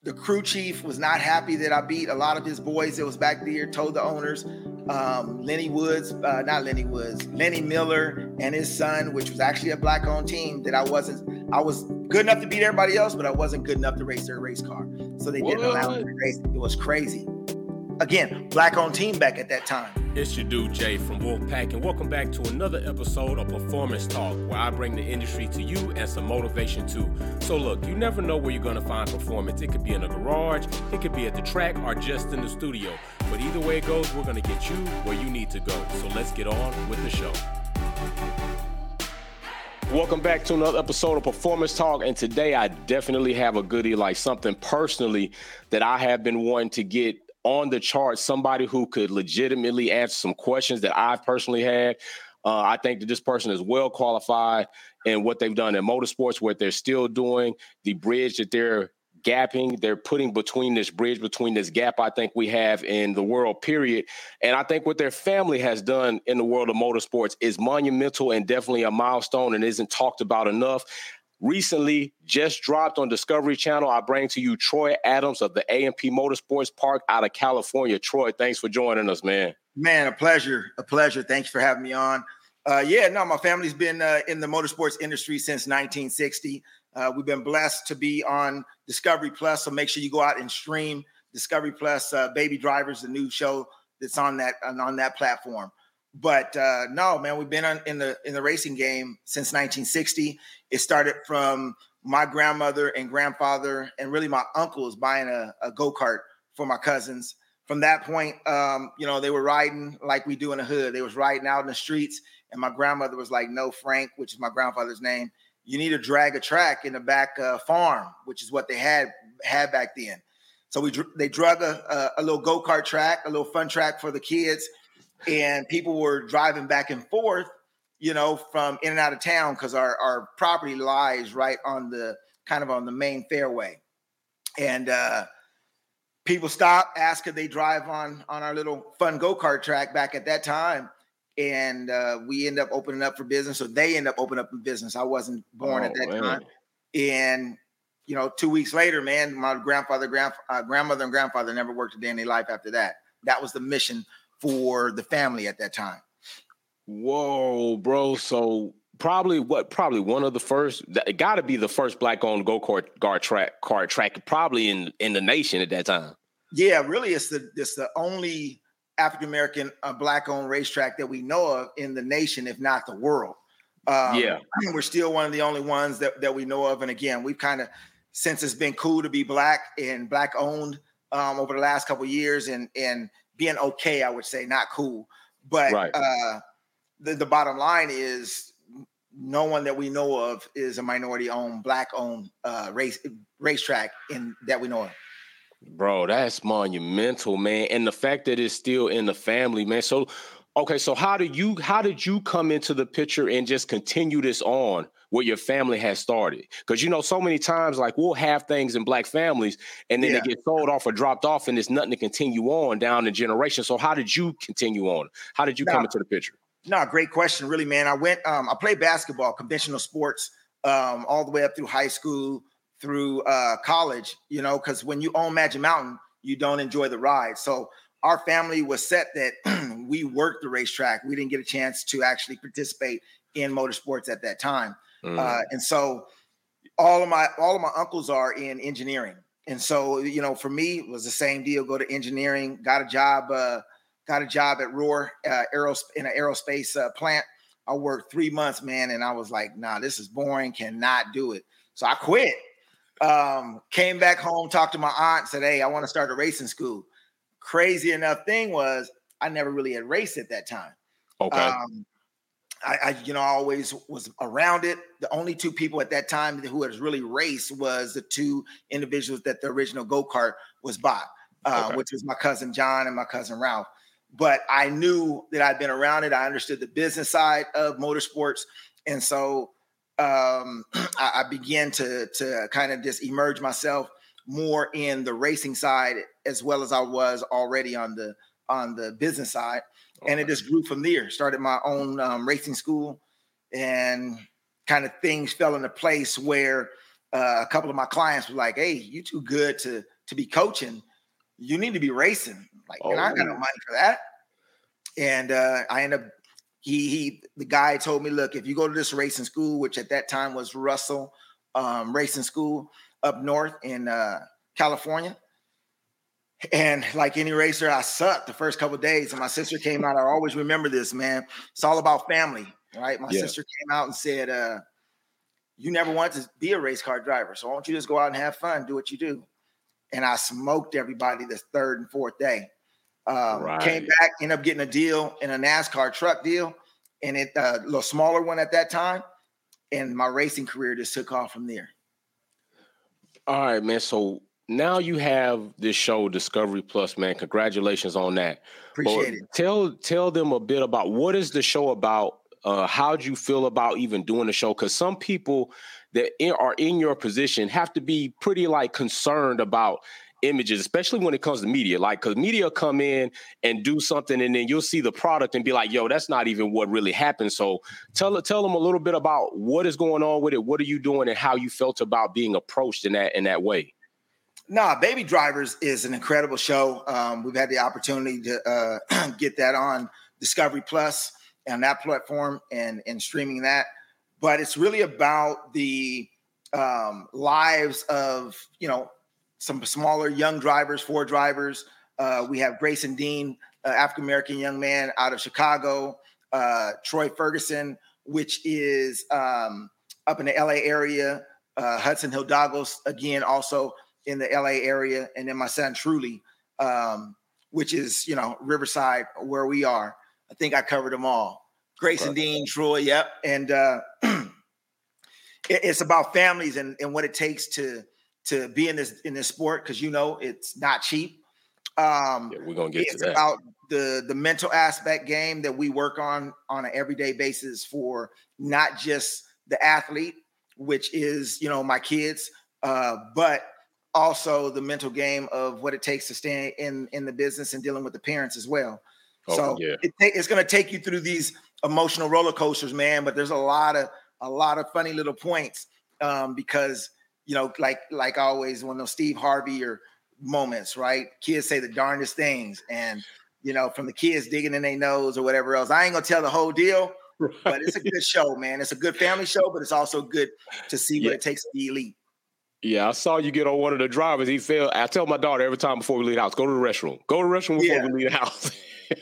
The crew chief was not happy that I beat a lot of his boys that was back there, told the owners, Lenny Miller and his son, which was actually a black-owned team, that I was good enough to beat everybody else, but I wasn't good enough to race their race car. So they didn't allow me to race. It was crazy. Again, black-owned team back at that time. It's your dude, Jay from Wolfpack, and welcome back to another episode of Performance Talk, where I bring the industry to you and some motivation too. So look, you never know where you're going to find performance. It could be in a garage, it could be at the track, or just in the studio. But either way it goes, we're going to get you where you need to go. So let's get on with the show. Welcome back to another episode of Performance Talk, and today I definitely have a goodie, like something personally that I have been wanting to get on the chart, somebody who could legitimately answer some questions that I've personally had. I think that this person is well qualified in what they've done in motorsports, what they're still doing, the bridge that they're putting between this bridge, between this gap I think we have in the world, period. And I think what their family has done in the world of motorsports is monumental and definitely a milestone and isn't talked about enough. Recently, just dropped on Discovery Channel, I bring to you Troy Adams of the A&P Motorsports Park out of California. Troy, thanks for joining us, man. Man, a pleasure. Thanks for having me on. My family's been in the motorsports industry since 1960. We've been blessed to be on Discovery Plus, so make sure you go out and stream Discovery Plus. Baby Drivers, the new show that's on that platform. But we've been in the racing game since 1960. It started from my grandmother and grandfather and really my uncles buying a go-kart for my cousins. From that point, they were riding like we do in the hood. They was riding out in the streets, and my grandmother was like, "No, Frank," which is my grandfather's name, "you need to drag a track in the back farm," which is what they had back then. So they drug a little go-kart track, a little fun track for the kids. And people were driving back and forth, from in and out of town because our property lies right on the main fairway. And people stopped, asked could they drive on our little fun go-kart track back at that time. And we end up opening up for business. So they end up opening up for business. I wasn't born at that time. And 2 weeks later, man, my grandmother and grandfather never worked a day in their life after that. That was the mission for the family at that time. Whoa, bro. So probably one of the first, it got to be the first black-owned go-kart track probably in the nation at that time. Yeah, really, it's the only African-American black-owned racetrack that we know of in the nation, if not the world. We're still one of the only ones that we know of. And again, we've kind of, since it's been cool to be black and black-owned over the last couple of years and being okay, I would say, not cool. But right. The bottom line is no one that we know of is a minority-owned, black-owned racetrack that we know of. Bro, that's monumental, man. And the fact that it's still in the family, man. So, okay, so how did you come into the picture and just continue this on what your family has started? Because, so many times, like, we'll have things in black families and then they get sold off or dropped off and there's nothing to continue on down the generation. So how did you continue on? How did you come into the picture? No, great question. Really, man. I played basketball, conventional sports, all the way up through high school, through college, because when you own Magic Mountain, you don't enjoy the ride. So our family was set that we worked the racetrack. We didn't get a chance to actually participate in motorsports at that time. And so all of my uncles are in engineering. And so, for me, it was the same deal. Go to engineering, got a job at Roar in an aerospace plant. I worked 3 months, man. And I was like, nah, this is boring. Cannot do it. So I quit. Came back home, talked to my aunt, said, hey, I want to start a racing school. Crazy enough thing was I never really had raced at that time. Okay. I always was around it. The only two people at that time who had really raced was the two individuals that the original go-kart was by, which was my cousin John and my cousin Ralph. But I knew that I'd been around it. I understood the business side of motorsports. And so I began to kind of just emerge myself more in the racing side as well as I was already on the business side. And it just grew from there. Started my own racing school and kind of things fell into place where a couple of my clients were like, "Hey, you too good to be coaching. You need to be racing." Like, and I got no money for that. And I ended up, the guy told me, "Look, if you go to this racing school, which at that time was Russell Racing School up north in California." And like any racer, I sucked the first couple of days. And my sister came out. I always remember this, man. It's all about family, right? My sister came out and said, "You never wanted to be a race car driver, so why don't you just go out and have fun, do what you do?" And I smoked everybody the third and fourth day. Came back, ended up getting a deal in a NASCAR truck deal, and it a little smaller one at that time. And my racing career just took off from there. All right, man. So now you have this show, Discovery Plus, man. Congratulations on that. Appreciate it. Tell them a bit about what is the show about. How do you feel about even doing the show? Because some people that are in your position have to be pretty like concerned about images, especially when it comes to media. Like, because media come in and do something, and then you'll see the product and be like, "Yo, that's not even what really happened." So tell them a little bit about what is going on with it. What are you doing, and how you felt about being approached in that way. Nah, Baby Drivers is an incredible show. We've had the opportunity to get that on Discovery Plus and that platform and streaming that. But it's really about the lives of, some smaller young drivers, Ford drivers. We have Grayson Dean, African-American young man out of Chicago, Troy Ferguson, which is up in the LA area, Hudson Hidalgos, again, also in the LA area. And then my son, Truly, which is, Riverside, where we are. I think I covered them all. Grayson Dean, Troy, yep. And it's about families and what it takes to be in this sport, because it's not cheap. We're gonna get to that. It's about the mental aspect game that we work on an everyday basis for not just the athlete, which is my kids, but also the mental game of what it takes to stay in the business and dealing with the parents as well. It's going to take you through these emotional roller coasters, man. But there's a lot of funny little points because like always, when those Steve Harvey or moments, right? Kids say the darndest things, and from the kids digging in their nose or whatever else. I ain't gonna tell the whole deal, but it's a good show, man. It's a good family show, but it's also good to see what it takes to be elite. Yeah, I saw you get on one of the drivers. He fell. I tell my daughter every time before we leave the house, go to the restroom. Go to the restroom before we leave the house.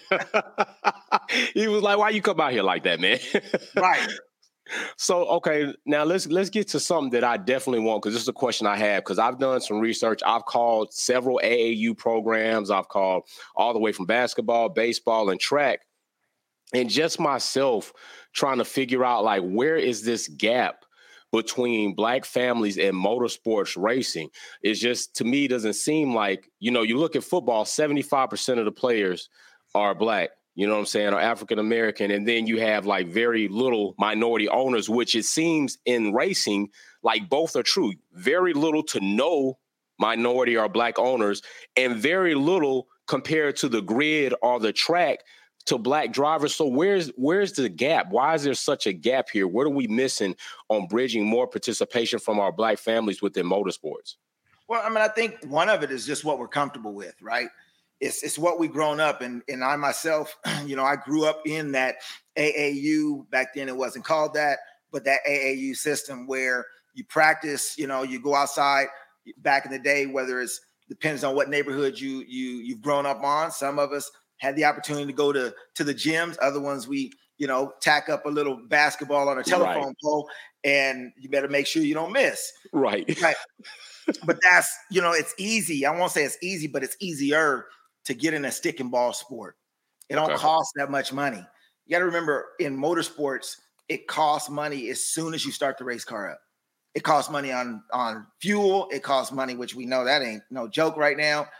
He was like, "Why you come out here like that, man?" Right. So, okay, now let's get to something that I definitely want, because this is a question I have, because I've done some research. I've called several AAU programs. I've called all the way from basketball, baseball, and track. And just myself trying to figure out, like, where is this gap between Black families and motorsports racing? It's just, to me, doesn't seem like, you look at football, 75% of the players are Black. You know what I'm saying, or African-American, and then you have like very little minority owners, which it seems in racing like both are true. Very little to no minority or Black owners, and very little compared to the grid or the track to Black drivers. So where's the gap? Why is there such a gap here? What are we missing on bridging more participation from our Black families within motorsports? Well, I think one of it is just what we're comfortable with, right? It's what we've grown up, and I myself, I grew up in that AAU. Back then it wasn't called that, but that AAU system where you practice, you go outside. Back in the day, whether it's depends on what neighborhood you've grown up on. Some of us had the opportunity to go to the gyms. Other ones we tack up a little basketball on a telephone pole, and you better make sure you don't miss. Right. But that's it's easy. I won't say it's easy, but it's easier to get in a stick and ball sport. It don't cost that much money. You got to remember, in motorsports, it costs money as soon as you start the race car up. It costs money on fuel. It costs money, which we know that ain't no joke right now.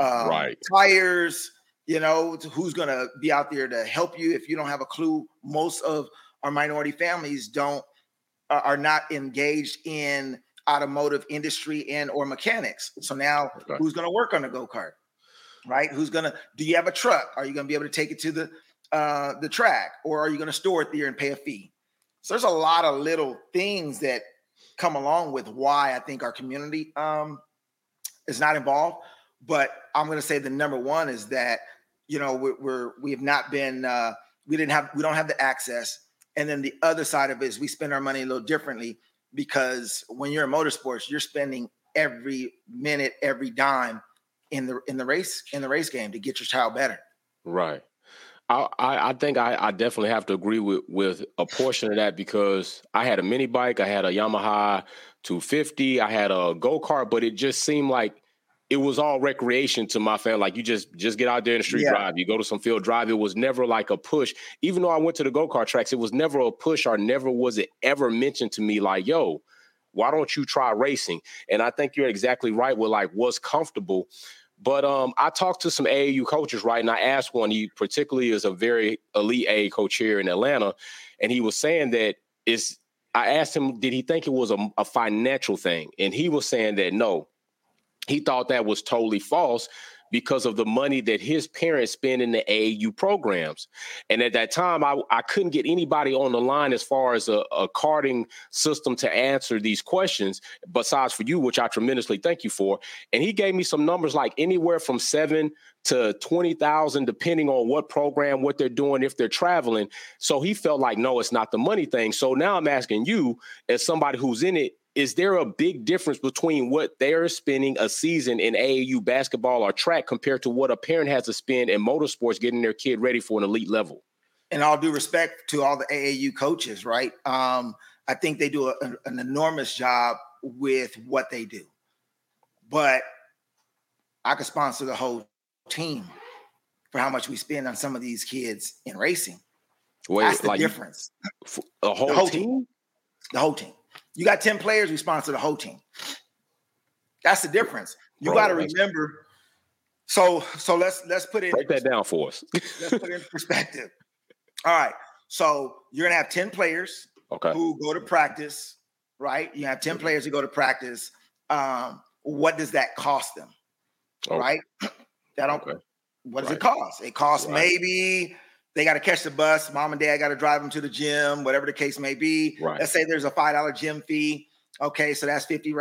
Tires, who's going to be out there to help you if you don't have a clue? Most of our minority families are not engaged in automotive industry and or mechanics. So now who's going to work on a go-kart? Right? Do you have a truck? Are you going to be able to take it to the track, or are you going to store it there and pay a fee? So there's a lot of little things that come along with why I think our community is not involved. But I'm going to say the number one is that, you know, we have not been, we don't have the access. And then the other side of it is we spend our money a little differently, because when you're in motorsports, you're spending every minute, every dime in the race game to get your child better. Right. I think I definitely have to agree with a portion of that, because I had a mini bike, I had a Yamaha 250, I had a go-kart, but it just seemed like it was all recreation to my family. Like, you just get out there in the street, drive, you go to some field, drive. It was never like a push. Even though I went to the go-kart tracks, it was never a push, or never was it ever mentioned to me like, yo, why don't you try racing? And I think you're exactly right with like what's comfortable. But I talked to some AAU coaches, right? And I asked one, he particularly is a very elite AA coach here in Atlanta. And he was saying that I asked him, did he think it was a financial thing? And he was saying that no, he thought that was totally false, because of the money that his parents spend in the AAU programs. And at that time, I couldn't get anybody on the line as far as a carding system to answer these questions, besides for you, which I tremendously thank you for. And he gave me some numbers like anywhere from $7,000 to $20,000, depending on what program, what they're doing, if they're traveling. So he felt like, no, it's not the money thing. So now I'm asking you, as somebody who's in it, is there a big difference between what they're spending a season in AAU basketball or track compared to what a parent has to spend in motorsports getting their kid ready for an elite level? And all due respect to all the AAU coaches, right? I think they do an enormous job with what they do. But I could sponsor the whole team for how much we spend on some of these kids in racing. Wait, that's the difference. The whole team? The whole team. You got 10 players, we sponsor the whole team. That's the difference. You got to remember. So let's put it. Break that down for us. Let's put it in perspective. All right. So you're gonna have 10 players who go to practice, right? You have 10 players who go to practice. What does that cost them? Right? What does it cost? It costs maybe they got to catch the bus. Mom and dad got to drive them to the gym, whatever the case may be. Right. Let's say there's a $5 gym fee. Okay, so that's $50,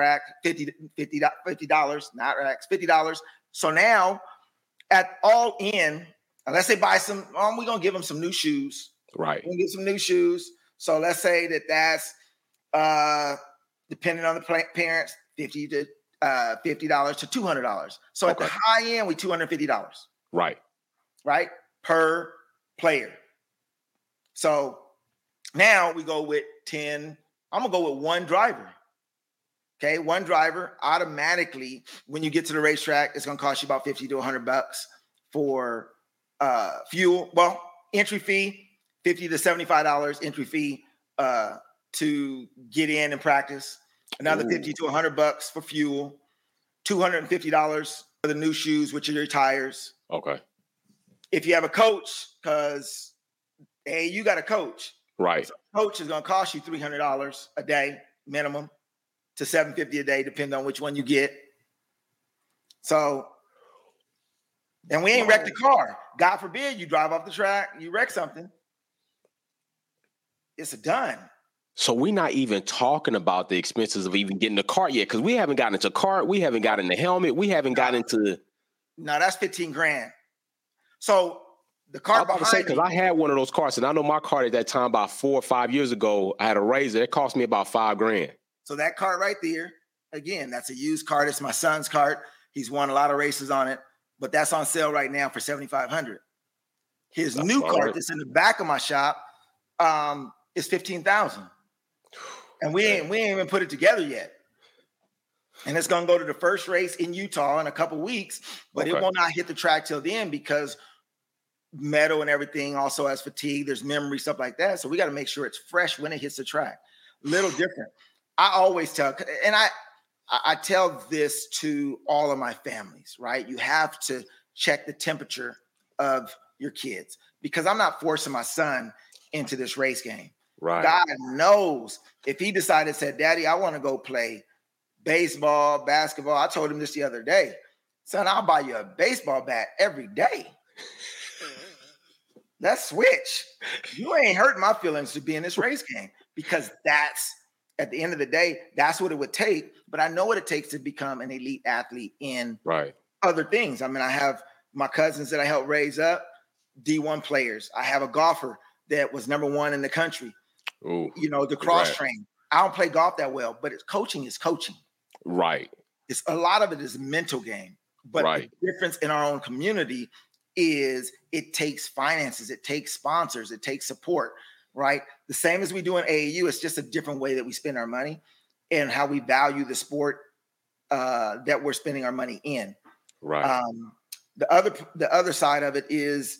not racks, $50. So now at all in, let's say buy some, we're going to give them some new shoes. Right. We're going to get some new shoes. So let's say that's, depending on the parents, $50 to $200. So at the high end, we $250. Right. Right? Per player. So now we go with 10. I'm going to go with one driver. Okay, one driver. Automatically, when you get to the racetrack, it's going to cost you about $50 to $100 for fuel. Well, entry fee, $50 to $75 entry fee to get in and practice. Another $50 to $100 for fuel. $250 for the new shoes, which are your tires. Okay. If you have a coach, because you got a coach, right? So coach is going to cost you $300 a day minimum to $750 a day, depending on which one you get. So, and we ain't wrecked the car. God forbid you drive off the track, you wreck something. It's done. So we're not even talking about the expenses of even getting the cart yet, because we haven't gotten into cart, we haven't gotten the helmet, we haven't gotten into. No, that's $15,000. So the cart. I'm about to say, because I had one of those carts, and I know my cart at that time, about 4 or 5 years ago, I had a Razor. It cost me about $5,000. So that cart right there, again, that's a used cart. It's my son's cart. He's won a lot of races on it, but that's on sale right now for $7,500. His new cart that's in the back of my shop is $15,000. And we ain't even put it together yet. And it's going to go to the first race in Utah in a couple weeks, but it will not hit the track till then because metal and everything also has fatigue. There's memory, stuff like that. So we got to make sure it's fresh when it hits the track. Little different. I always tell, and I tell this to all of my families, right? You have to check the temperature of your kids because I'm not forcing my son into this race game. Right. God knows if he decided, said, Daddy, I want to go play baseball, basketball. I told him this the other day. Son, I'll buy you a baseball bat every day. Let's switch. You ain't hurting my feelings to be in this race game because that's at the end of the day, that's what it would take. But I know what it takes to become an elite athlete in other things. I mean, I have my cousins that I helped raise up, D1 players. I have a golfer that was #1 in the country. Ooh, the cross train. I don't play golf that well, but coaching is coaching. Right. It's a lot of it is a mental game. But the difference in our own community is it takes finances, it takes sponsors, it takes support, right? The same as we do in AAU, it's just a different way that we spend our money and how we value the sport that we're spending our money in. Right. The other side of it is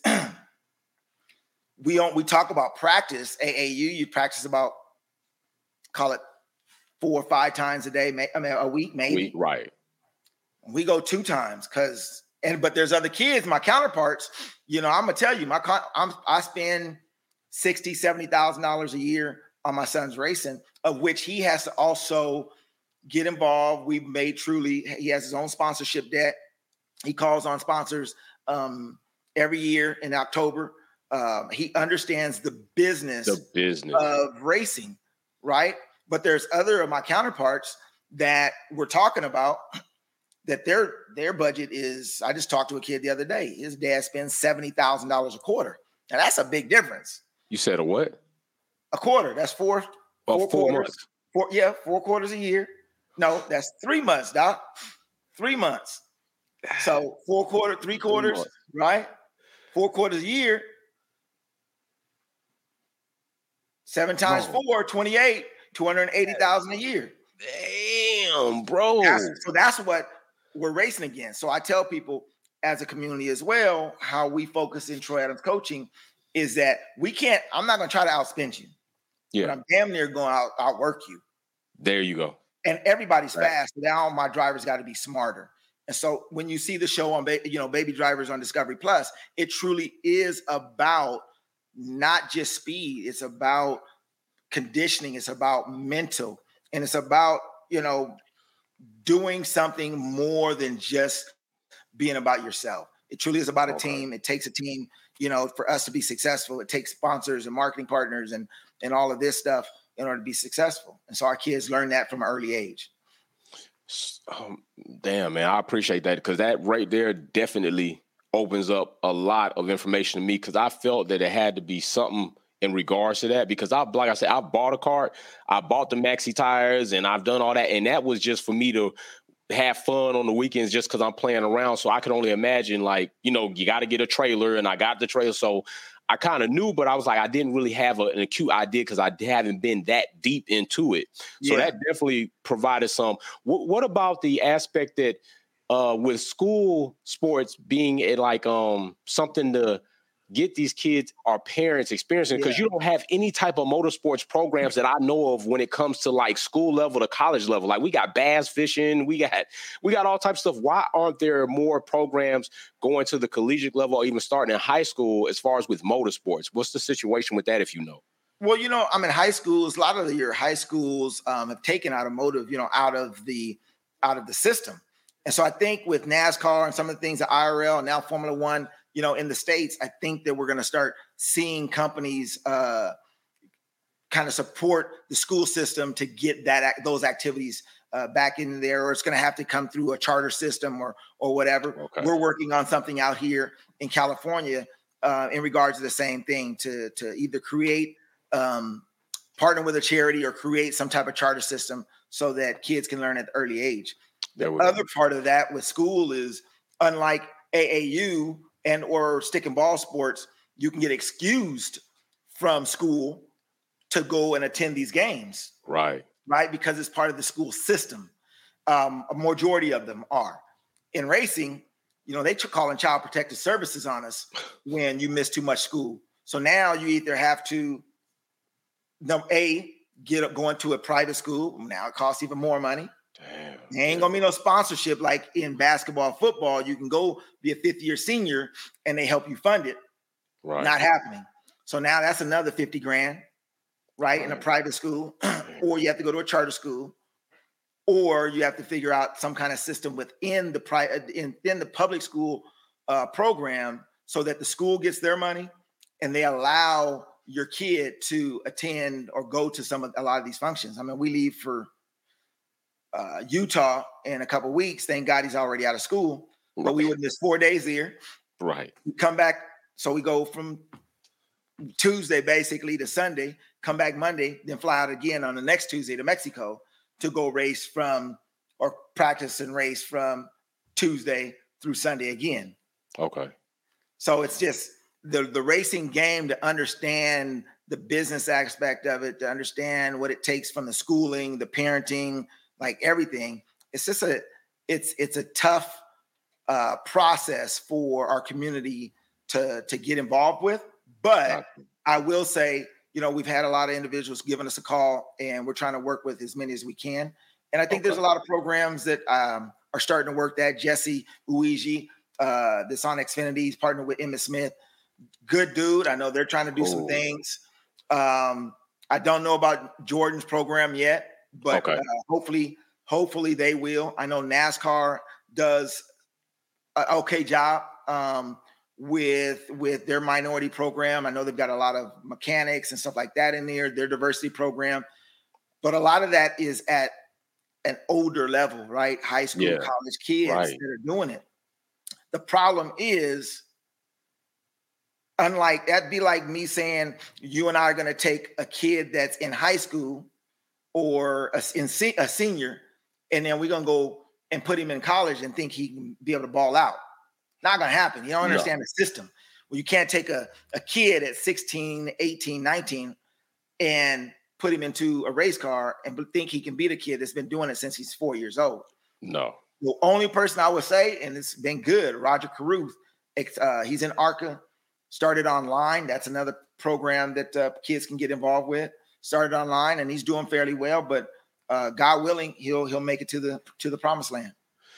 we talk about practice. AAU, you practice about, call it 4 or 5 times a day, a week, maybe. Right. We go 2 times but there's other kids, my counterparts, I'm gonna tell you, I spend $60,000, $70,000 a year on my son's racing, of which he has to also get involved. We've made he has his own sponsorship debt. He calls on sponsors every year in October. He understands the business of racing, right? But there's other of my counterparts that we're talking about that their budget is, I just talked to a kid the other day. His dad spends $70,000 a quarter. Now that's a big difference. You said a what? A quarter. That's four quarters. 4 quarters a year. No, that's 3 months, Doc. 3 months. So 3 quarters, right? 4 quarters a year. 7 times 4, 28, 280,000 a year. Damn, bro. So that's what we're racing against. So I tell people as a community as well, how we focus in Troy Adams coaching is that I'm not going to try to outspend you. Yeah. But I'm damn near going to outwork you. There you go. And everybody's fast. Now my drivers got to be smarter. And so when you see the show on, Baby Drivers on Discovery Plus, it truly is about not just speed. It's about conditioning. It's about mental. And it's about, doing something more than just being about yourself. It truly is about a team. It takes a team, for us to be successful. It takes sponsors and marketing partners and all of this stuff in order to be successful. And so our kids learn that from an early age. Damn, man, I appreciate that, because that right there definitely opens up a lot of information to me, because I felt that it had to be something in regards to that, because like I said, I bought a cart, I bought the maxi tires, and I've done all that. And that was just for me to have fun on the weekends just because I'm playing around. So I could only imagine, you got to get a trailer, and I got the trailer. So I kind of knew, but I was like, I didn't really have an acute idea because I haven't been that deep into it. So that definitely provided some. What about the aspect that with school sports being something to get these kids or parents experiencing, because you don't have any type of motorsports programs that I know of when it comes to school level to college level. We got bass fishing, we got all types of stuff. Why aren't there more programs going to the collegiate level or even starting in high school as far as with motorsports? What's the situation with that, if you know? Well, I'm in high schools. A lot of your high schools have taken automotive, out of the system. And so I think with NASCAR and some of the things at IRL and now Formula One, in the States, I think that we're going to start seeing companies kind of support the school system to get those activities back in there, or it's going to have to come through a charter system or whatever. Okay. We're working on something out here in California in regards to the same thing, to either create, partner with a charity or create some type of charter system so that kids can learn at the early age. The other part of that with school is, unlike AAU and or stick and ball sports, you can get excused from school to go and attend these games. Right. Because it's part of the school system. A majority of them are. In racing, they calling Child Protective Services on us when you miss too much school. So now you either have to, go into a private school. Now it costs even more money. Damn. There ain't gonna be no sponsorship like in basketball, football. You can go be a 5th-year senior and they help you fund it. Right. Not happening. So now that's another $50,000, right? In a private school, or you have to go to a charter school, or you have to figure out some kind of system within the public school program so that the school gets their money and they allow your kid to attend or go to a lot of these functions. I mean, we leave for Utah in a couple of weeks. Thank God he's already out of school, but we would miss 4 days there. Right. We come back. So we go from Tuesday basically to Sunday, come back Monday, then fly out again on the next Tuesday to Mexico to go race or practice and race from Tuesday through Sunday again. Okay. So it's just the racing game, to understand the business aspect of it, to understand what it takes from the schooling, the parenting, like everything. It's just it's a tough process for our community to get involved with. But I will say, we've had a lot of individuals giving us a call, and we're trying to work with as many as we can. And I think there's a lot of programs that are starting to work that. Jesse Uiji, that's on Xfinity, he's partnered with Emmitt Smith. Good dude. I know they're trying to do some things. I don't know about Jordan's program yet, but hopefully they will. I know NASCAR does an okay job with their minority program. I know they've got a lot of mechanics and stuff like that in there, their diversity program. But a lot of that is at an older level, right? High school, college kids that are doing it. The problem is, that'd be like me saying you and I are going to take a kid that's in high school or a senior, and then we're going to go and put him in college and think he can be able to ball out. Not going to happen. You don't understand the system. Well, you can't take a kid at 16, 18, 19 and put him into a race car and think he can beat a kid that's been doing it since he's 4 years old. No. The only person I would say, and it's been good, Roger Caruth, he's in ARCA, started online. That's another program that kids can get involved with. Started online, and he's doing fairly well. But God willing, he'll make it to the promised land.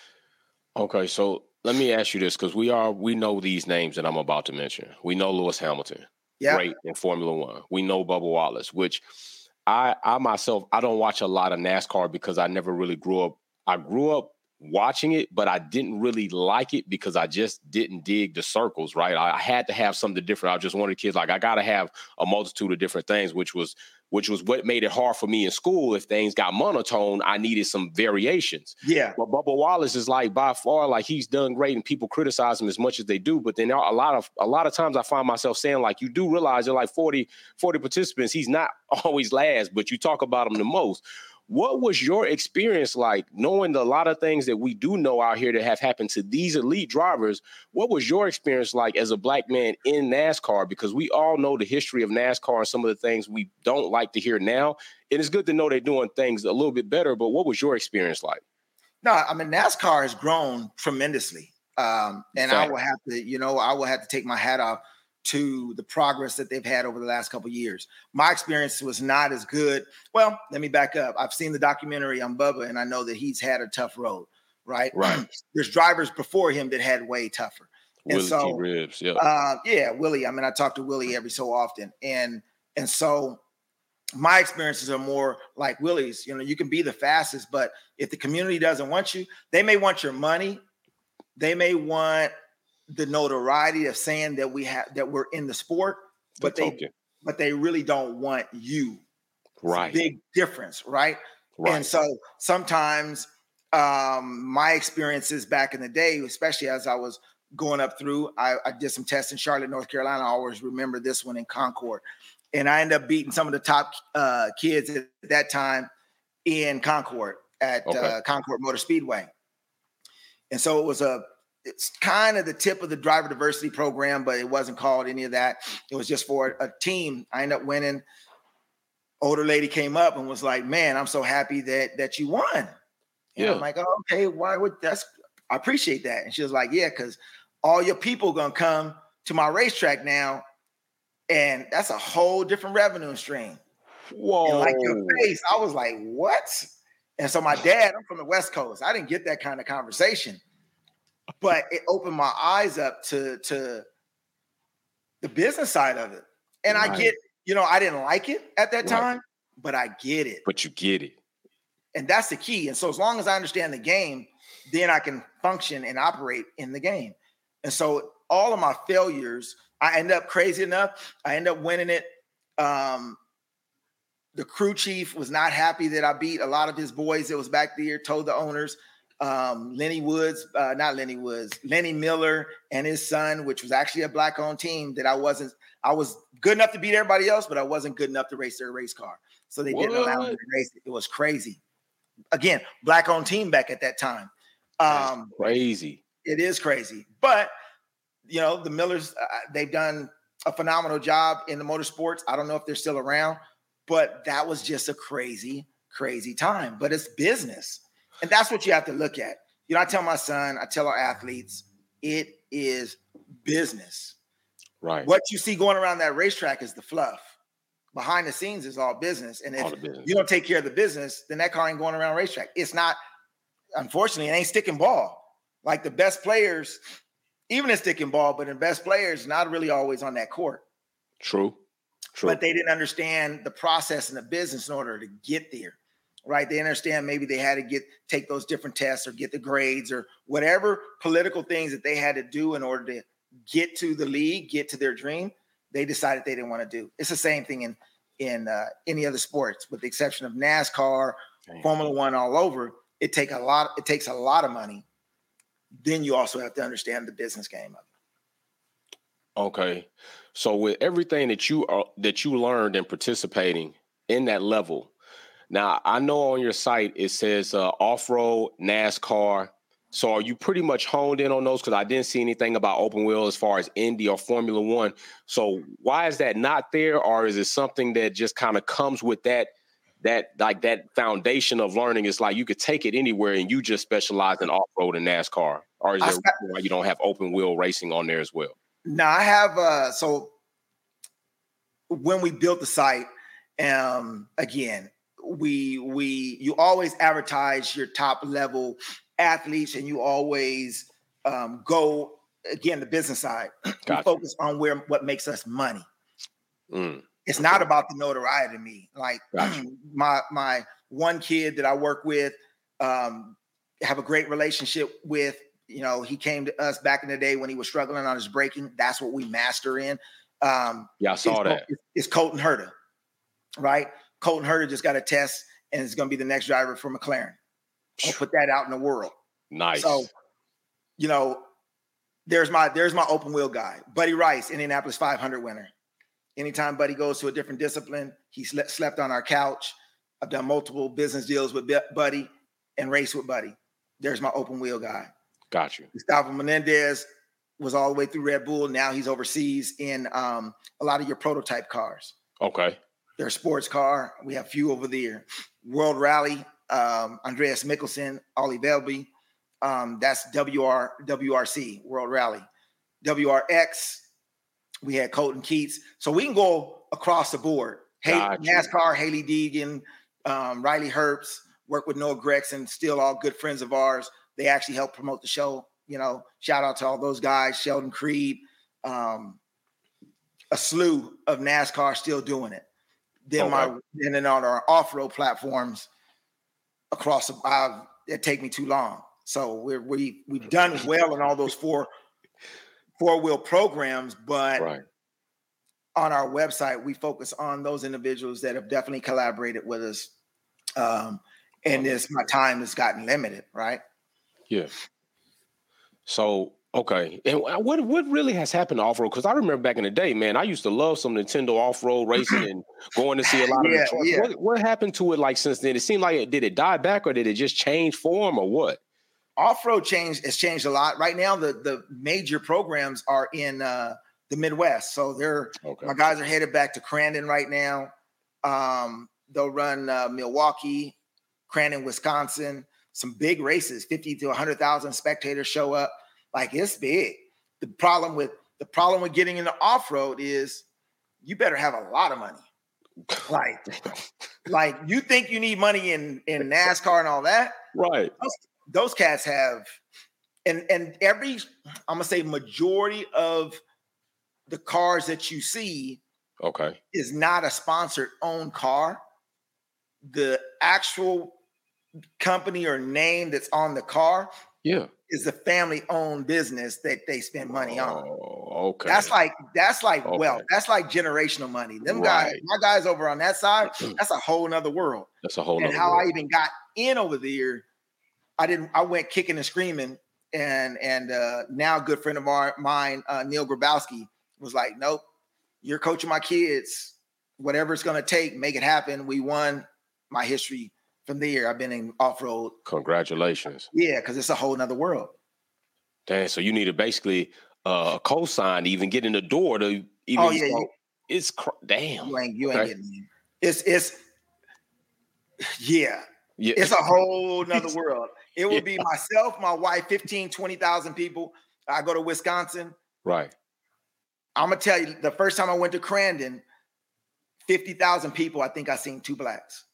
Okay, so let me ask you this, because we know these names that I'm about to mention. We know Lewis Hamilton, great in Formula One. We know Bubba Wallace, which I myself, I don't watch a lot of NASCAR because I never really grew up. I grew up watching it, but I didn't really like it because I just didn't dig the circles, right? I had to have something different. I was just one of the kids, like, I got to have a multitude of different things, which was what made it hard for me in school. If things got monotone, I needed some variations. Yeah. But Bubba Wallace is by far, he's done great, and people criticize him as much as they do. But then a lot of times I find myself saying, you do realize there are 40 participants. He's not always last, but you talk about him the most. What was your experience like, knowing a lot of things that we do know out here that have happened to these elite drivers? What was your experience like as a Black man in NASCAR? Because we all know the history of NASCAR and some of the things we don't like to hear now. And it's good to know they're doing things a little bit better, but what was your experience like? No, I mean, NASCAR has grown tremendously. And I will have to take my hat off to the progress that they've had over the last couple of years. My experience was not as good. Well, let me back up. I've seen the documentary on Bubba, and I know that he's had a tough road, right? Right. There's drivers before him that had way tougher. And Willie T. Ribbs, Willie. I mean, I talk to Willie every so often. And so my experiences are more like Willie's. You can be the fastest, but if the community doesn't want you, they may want your money. They may want the notoriety of saying that we're in the sport, but they really don't want you. Right. It's a big difference, right? And so sometimes my experiences back in the day, especially as I was going up through, I did some tests in Charlotte, North Carolina. I always remember this one in Concord. And I ended up beating some of the top kids at that time in Concord at Concord Motor Speedway. And so it's kind of the tip of the driver diversity program, but it wasn't called any of that. It was just for a team. I ended up winning. Older lady came up and was like, "Man, I'm so happy that you won." And I'm like, "Oh, okay, why would I appreciate that." And she was like, "Yeah, because all your people gonna come to my racetrack now, and that's a whole different revenue stream." Whoa. And like your face, I was like, "What?" And so my dad, I'm from the West Coast. I didn't get that kind of conversation. But it opened my eyes up to the business side of it. And I get, I didn't like it at that time, but I get it. But you get it. And that's the key. And so as long as I understand the game, then I can function and operate in the game. And so all of my failures, I end up crazy enough. I end up winning it The crew chief was not happy that I beat a lot of his boys that was back there, told the owners, Lenny Miller and his son, which was actually a black-owned team, that I was good enough to beat everybody else, but I wasn't good enough to race their race car. So they didn't allow me to race it. It was crazy. Again, black-owned team back at that time. Crazy. It is crazy. But, the Millers, they've done a phenomenal job in the motorsports. I don't know if they're still around, but that was just a crazy, crazy time. But it's business. And that's what you have to look at. I tell my son, I tell our athletes, it is business. Right. What you see going around that racetrack is the fluff. Behind the scenes is all business. And if you don't take care of the business, then that car ain't going around a racetrack. It's not, unfortunately, it ain't sticking ball. Like the best players, even in sticking ball, but the best players, not really always on that court. True. But they didn't understand the process and the business in order to get there. Right. They understand maybe they had to take those different tests or get the grades or whatever political things that they had to do in order to get to the league, get to their dream. They decided they didn't want to do. It's the same thing in any other sports, with the exception of NASCAR, Formula One, all over. It takes a lot of money. Then you also have to understand the business game of it. Okay. So with everything that you learned in participating in that level, now, I know on your site it says off-road, NASCAR. So are you pretty much honed in on those? Because I didn't see anything about open wheel as far as Indy or Formula One. So why is that not there? Or is it something that just kind of comes with that foundation of learning? It's like you could take it anywhere and you just specialize in off-road and NASCAR. Or is there why you don't have open wheel racing on there as well? No, I have. So when we built the site, again, you always advertise your top level athletes, and you always go, again, the business side. Gotcha. We focus on what makes us money. It's not about the notoriety to me. Like gotcha. my one kid that I work with, have a great relationship with. He came to us back in the day when he was struggling on his braking. That's what we master in. I saw that. It's Colton Herta, right? Colton Herta just got a test and is going to be the next driver for McLaren. I'll put that out in the world. Nice. So, there's my open wheel guy, Buddy Rice, Indianapolis 500 winner. Anytime Buddy goes to a different discipline, he slept on our couch. I've done multiple business deals with Buddy and race with Buddy. There's my open wheel guy. Got you. Gustavo Menendez was all the way through Red Bull. Now he's overseas in a lot of your prototype cars. Okay. Their sports car. We have a few over there. World Rally, Andreas Mikkelsen, Ollie Velby. That's WRC, World Rally. WRX, we had Colton Keats. So we can go across the board. NASCAR, Haley Deegan, Riley Herbst, work with Noah Gregson, still all good friends of ours. They actually help promote the show. Shout out to all those guys, Sheldon Creed, a slew of NASCAR still doing it. Then on our off-road platforms across it take me too long. So we've done well in all those four-wheel programs, but on our website we focus on those individuals that have definitely collaborated with us. And my time has gotten limited, right? Yeah. So okay, and what really has happened to off-road? Because I remember back in the day, man, I used to love some Nintendo off-road racing and going to see a lot of the trucks. Yeah. What happened to it like since then? It seemed like did it die back or did it just change form or what? Off-road has changed a lot. Right now, the major programs are in the Midwest. So my guys are headed back to Crandon right now. They'll run Milwaukee, Crandon, Wisconsin. Some big races, 50 to 100,000 spectators show up. Like, it's big. The problem with getting into off-road is you better have a lot of money. Like you think you need money in NASCAR and all that. Right. Those cats have, and I'm gonna say majority of the cars that you see is not a sponsored owned car. The actual company or name that's on the car is a family-owned business that they spend money on. Okay. That's like Okay. wealth. That's like generational money. Them guys, Right. my guys over on that side, that's a whole nother world. That's a whole And nother how world. I even got in over there, I went kicking and screaming, and now a good friend of mine, Neil Grabowski, was like, nope, you're coaching my kids, whatever it's going to take, make it happen. We won. My history from there, I've been in off-road. Congratulations. Yeah, because it's a whole nother world. Damn, so you need to basically a cosign to even get in the door to even. Oh yeah, it's damn. You ain't getting in. It's yeah. It's a whole nother world. It would be myself, my wife, 15, 20,000 people. I go to Wisconsin. Right. I'm gonna tell you, the first time I went to Crandon, 50,000 people. I think I seen 2 blacks.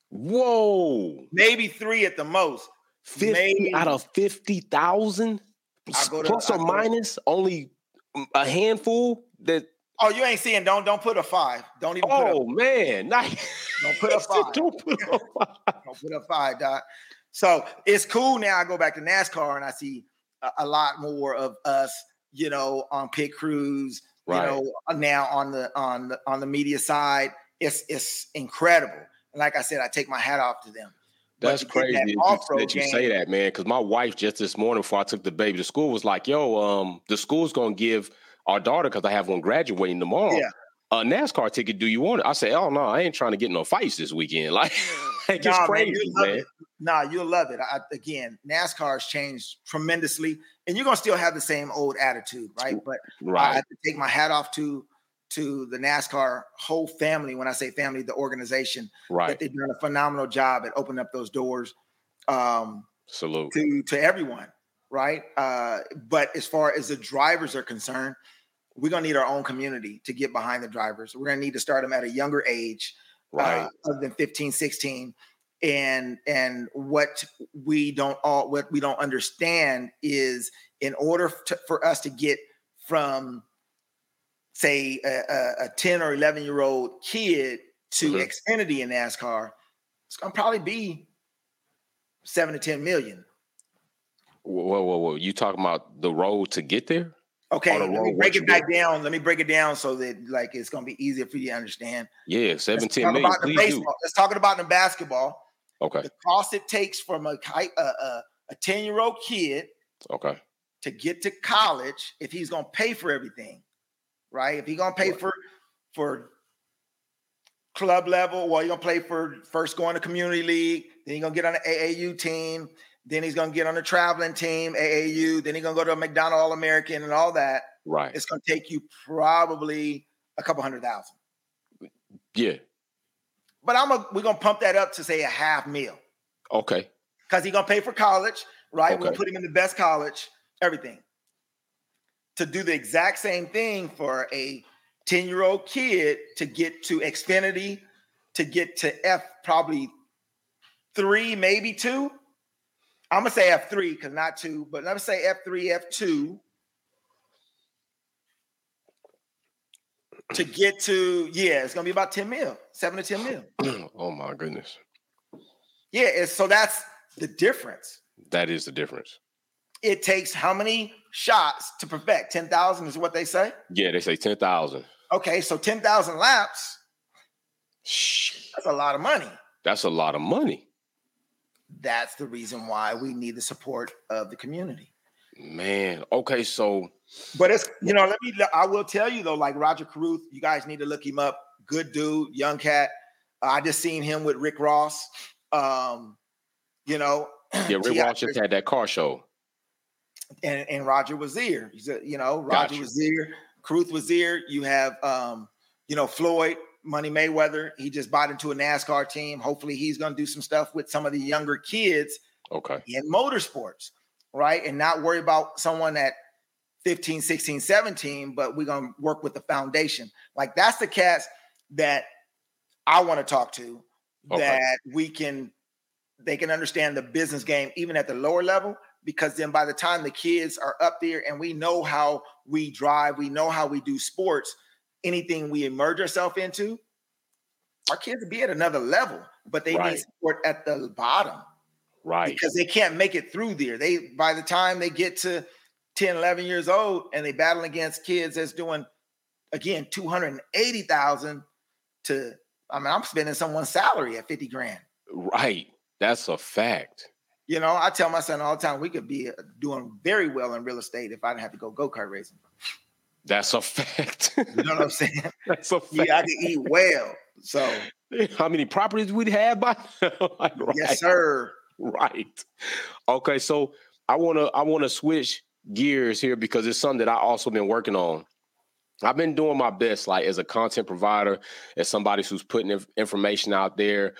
Whoa. Maybe 3 at the most. 50 out of 50,000? Plus or minus, only a handful that. Oh, you ain't seeing, don't put a 5. Don't even put a man. Nice. Don't put a 5. Don't put a 5, Doc. So it's cool now. I go back to NASCAR and I see a lot more of us, on pit crews, now on the media side. It's incredible. And like I said, I take my hat off to them. That's crazy that you say that, man. Because my wife just this morning before I took the baby to school was like, yo, the school's going to give our daughter, because I have one graduating tomorrow, a NASCAR ticket. Do you want it? I said, oh, no, I ain't trying to get no fights this weekend. Like, it's crazy, man. Nah, you'll love it. Again, NASCAR has changed tremendously. And you're going to still have the same old attitude, right? But I have to take my hat off to the NASCAR whole family. When I say family, the organization, that they've done a phenomenal job at opening up those doors. Salute to everyone, right? But as far as the drivers are concerned, we're gonna need our own community to get behind the drivers. We're gonna need to start them at a younger age, other than 15, 16. And what we don't understand is, in order for us to get from, say, a 10 or 11-year-old kid to Xfinity in NASCAR, it's going to probably be 7 to 10 million. Whoa. You talking about the road to get there? Okay, let me break it back down. Let me break it down so that it's going to be easier for you to understand. Yeah, 7, 10 million. Please do. Let's talk about the basketball. Okay. The cost it takes from a 10-year-old kid to get to college, if he's going to pay for everything. Right? If he's going to pay for club level, well, he's going to play for first going to community league, then he's going to get on an AAU team, then he's going to get on a traveling team, AAU, then he's going to go to a McDonald's All-American and all that. Right. It's going to take you probably a couple $100,000. Yeah. But we're going to pump that up to, say, $500,000. Okay. Because he's going to pay for college, right? Okay. We'll put him in the best college, everything. To do the exact same thing for a 10-year-old kid to get to Xfinity, to get to F probably 3, maybe 2. I'm going to say F3 because not 2, but let me say F3, F2. To get to, it's going to be about 10 mil, 7 to 10 mil. Oh, my goodness. Yeah, so that's the difference. That is the difference. It takes how many shots to perfect? 10,000 is what they say? Yeah, they say 10,000. Okay, so 10,000 laps. That's a lot of money. That's a lot of money. That's the reason why we need the support of the community. Man, okay, so. But it's, I will tell you though, like Roger Carruth, you guys need to look him up. Good dude, young cat. I just seen him with Rick Ross. Yeah, Rick Ross just had that car show. And Roger was there. Roger was there. Carruth was there. You have, Floyd, Money Mayweather. He just bought into a NASCAR team. Hopefully he's going to do some stuff with some of the younger kids in motorsports, right? And not worry about someone at 15, 16, 17, but we're going to work with the foundation. Like that's the cats that I want to talk to, that they can understand the business game, even at the lower level. Because then by the time the kids are up there and we know how we drive, we know how we do sports, anything we immerse ourselves into, our kids will be at another level, but they need support at the bottom. Right. Because they can't make it through there. By the time they get to 10, 11 years old, and they battle against kids that's doing, again, 280,000 to, I'm spending someone's salary at 50 grand. Right. That's a fact. I tell my son all the time, we could be doing very well in real estate if I didn't have to go-kart racing. That's a fact. You know what I'm saying? That's a fact. Yeah, I can eat well. So how many properties we'd have by now? Right. Yes, sir. Right. Okay, so I wanna switch gears here because it's something that I also been working on. I've been doing my best, like as a content provider, as somebody who's putting information out there,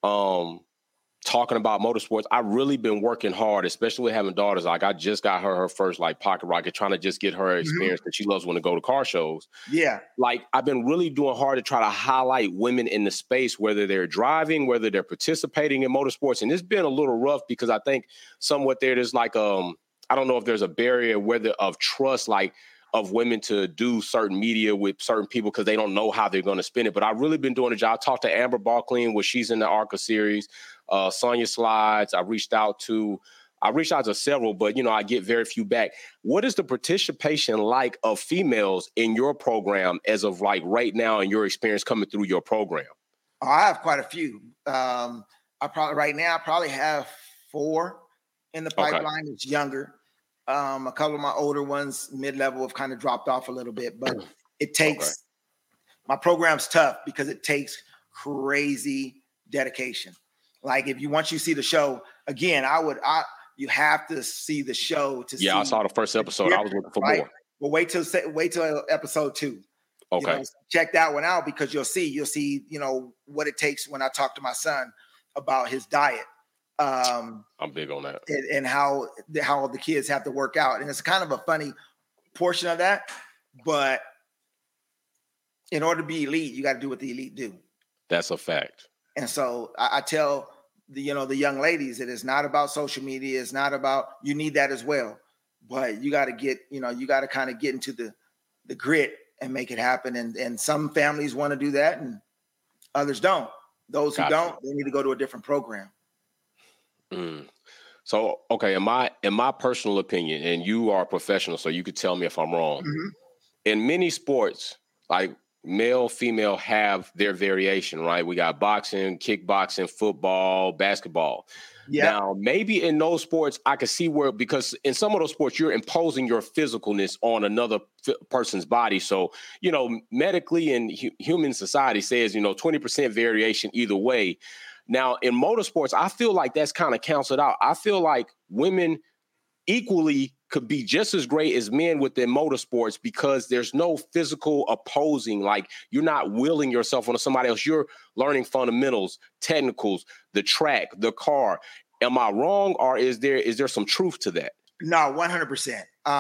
talking about motorsports. I've really been working hard, especially with having daughters. Like I just got her first like pocket rocket, trying to just get her experience that she loves when to go to car shows. Yeah. Like I've been really doing hard to try to highlight women in the space, whether they're driving, whether they're participating in motorsports. And it's been a little rough because I think somewhat there's like, I don't know if there's a barrier of trust, like of women to do certain media with certain people because they don't know how they're going to spin it. But I've really been doing a job. I talked to Amber Barkley, where she's in the ARCA series, Sonia Slides. I reached out to several, but, I get very few back. What is the participation like of females in your program as of like right now in your experience coming through your program? I have quite a few. I probably have 4 in the pipeline. It's younger. A couple of my older ones, mid-level, have kind of dropped off a little bit, but it takes, my program's tough because it takes crazy dedication. Like once you see the show, again, you have to see the show to see. Yeah, I saw the first episode. I was looking for more. Well, wait till episode 2. Okay. Check that one out because you'll see, what it takes when I talk to my son about his diet. I'm big on that. And how the kids have to work out. And it's kind of a funny portion of that. But in order to be elite, you got to do what the elite do. That's a fact. And so I tell the young ladies, it is not about social media. It's not about, you need that as well. But you got to get, you got to kind of get into the grit and make it happen. And some families want to do that and others don't. Those who don't, they need to go to a different program. So, okay, in my personal opinion, and you are a professional, so you could tell me if I'm wrong. In many sports, like male, female have their variation, right? We got boxing, kickboxing, football, basketball. Yeah. Now, maybe in those sports, I could see because in some of those sports, you're imposing your physicalness on another person's body. So, medically and human society says, 20% variation either way. Now, in motorsports, I feel like that's kind of canceled out. I feel like women equally could be just as great as men within motorsports because there's no physical opposing. Like you're not willing yourself onto somebody else. You're learning fundamentals, technicals, the track, the car. Am I wrong, or is there some truth to that? No, 100%.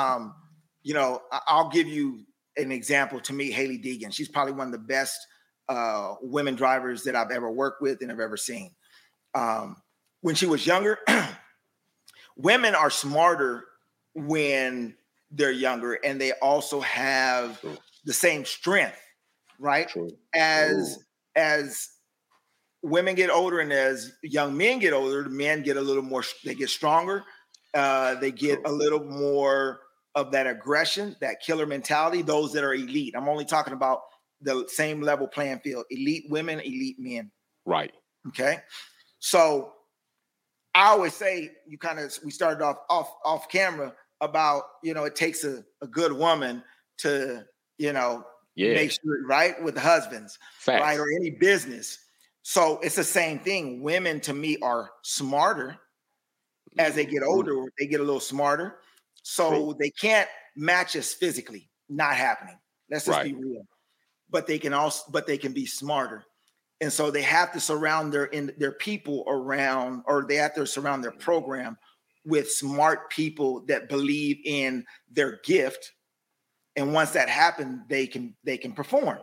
I'll give you an example. To me, Hailie Deegan, she's probably one of the best women drivers that I've ever worked with and have ever seen. When she was younger, women are smarter when they're younger, and they also have the same strength, right? As women get older and as young men get older, the men get a little more, they get stronger. They get a little more of that aggression, that killer mentality, those that are elite. I'm only talking about the same level playing field, elite women, elite men. Right. Okay. So I always say we started off camera about, it takes a good woman to, make sure, right, with the husbands, Facts. Right, or any business. So it's the same thing. Women, to me, are smarter as they get older. They get a little smarter. So they can't match us physically. Not happening. Let's just be real. But they can be smarter. And so they have to surround their people around, or they have to surround their program with smart people that believe in their gift. And once that happens, they can perform.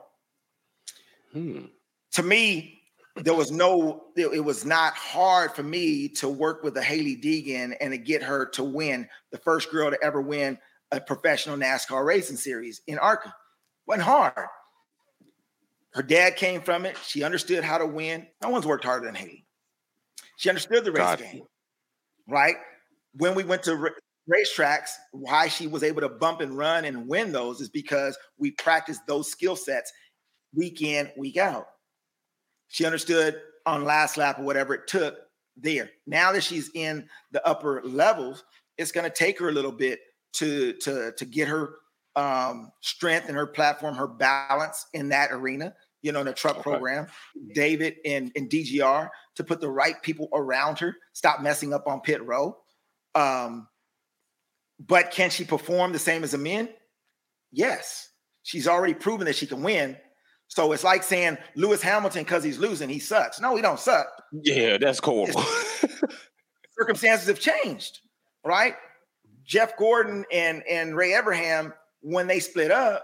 To me, it was not hard for me to work with a Hailie Deegan and to get her to win, the first girl to ever win a professional NASCAR racing series in ARCA. Wasn't hard. Her dad came from it. She understood how to win. No one's worked harder than Hailie. She understood the race game, right? When we went to racetracks, why she was able to bump and run and win those is because we practiced those skill sets week in, week out. She understood on last lap or whatever it took there. Now that she's in the upper levels, it's going to take her a little bit to get her strength and her platform, her balance in that arena, in the truck program, David and DGR, to put the right people around her, stop messing up on pit row. But can she perform the same as the men? Yes. She's already proven that she can win. So it's like saying Lewis Hamilton, because he's losing, he sucks. No, he don't suck. Yeah, that's horrible. Circumstances have changed, right? Jeff Gordon and Ray Abraham, when they split up,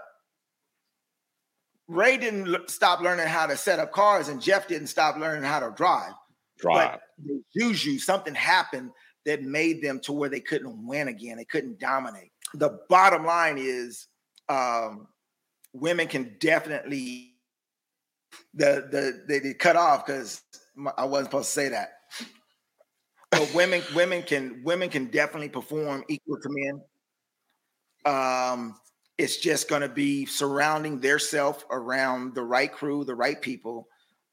Ray didn't stop learning how to set up cars, and Jeff didn't stop learning how to drive. But Juju, something happened that made them to where they couldn't win again. They couldn't dominate. The bottom line is women can definitely they cut off because I wasn't supposed to say that. But women can definitely perform equal to men. It's just going to be surrounding their self around the right crew, the right people,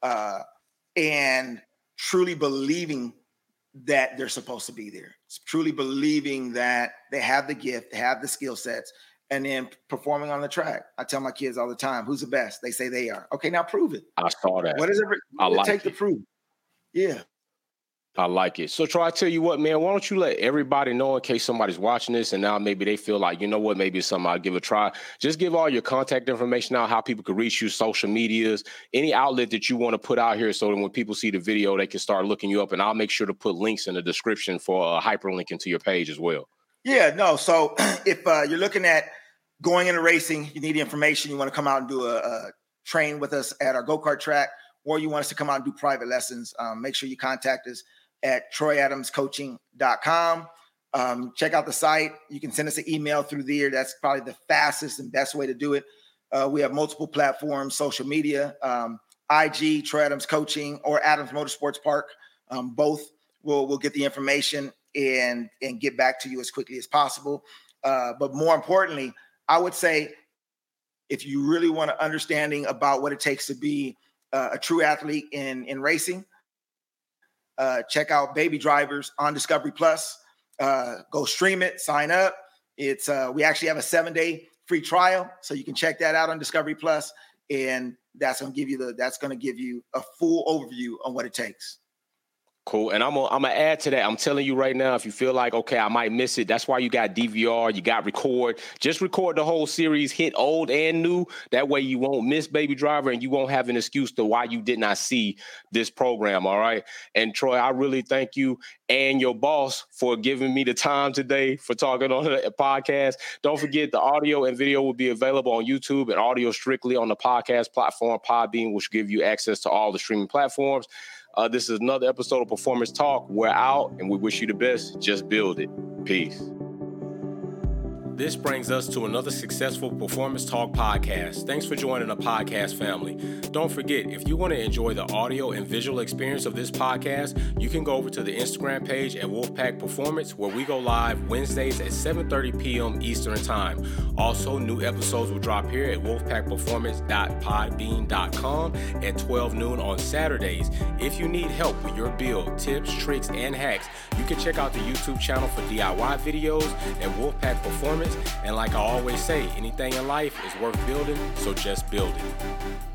and truly believing that they're supposed to be there. It's truly believing that they have the gift, they have the skill sets, and then performing on the track. I tell my kids all the time, who's the best? They say they are. Okay, now prove it. I saw that. What does it take to prove? Yeah. I like it. So, Troy, I tell you what, man, why don't you let everybody know in case somebody's watching this and now maybe they feel like, you know what, maybe it's something I'll give a try. Just give all your contact information out, how people can reach you, social medias, any outlet that you want to put out here so that when people see the video, they can start looking you up. And I'll make sure to put links in the description for a hyperlink into your page as well. Yeah, no. So if you're looking at going into racing, you need information, you want to come out and do a train with us at our go-kart track, or you want us to come out and do private lessons, make sure you contact us at troyadamscoaching.com. Check out the site. You can send us an email through there. That's probably the fastest and best way to do it. We have multiple platforms, social media, IG, Troy Adams Coaching, or Adams Motorsports Park. Both will get the information and get back to you as quickly as possible. But more importantly, I would say if you really want an understanding about what it takes to be a true athlete in racing, check out Baby Drivers on Discovery Plus. Go stream it, sign up. It's we actually have a 7-day free trial, so you can check that out on Discovery Plus, and that's going to give you a full overview on what it takes. Cool. And I'm gonna add to that. I'm telling you right now, if you feel like, okay, I might miss it, that's why you got DVR, you got record. Just record the whole series, hit old and new. That way you won't miss Baby Driver and you won't have an excuse to why you did not see this program, all right? And Troy, I really thank you and your boss for giving me the time today for talking on the podcast. Don't forget the audio and video will be available on YouTube and audio strictly on the podcast platform, Podbean, which will give you access to all the streaming platforms. This is another episode of Performance Talk. We're out, and we wish you the best. Just build it. Peace. This brings us to another successful Performance Talk podcast. Thanks for joining the podcast family. Don't forget, if you want to enjoy the audio and visual experience of this podcast, you can go over to the Instagram page at Wolfpack Performance, where we go live Wednesdays at 7:30 p.m. Eastern Time. Also, new episodes will drop here at wolfpackperformance.podbean.com at 12 noon on Saturdays. If you need help with your build, tips, tricks, and hacks, you can check out the YouTube channel for DIY videos and Wolfpack Performance. And like I always say, anything in life is worth building, so just build it.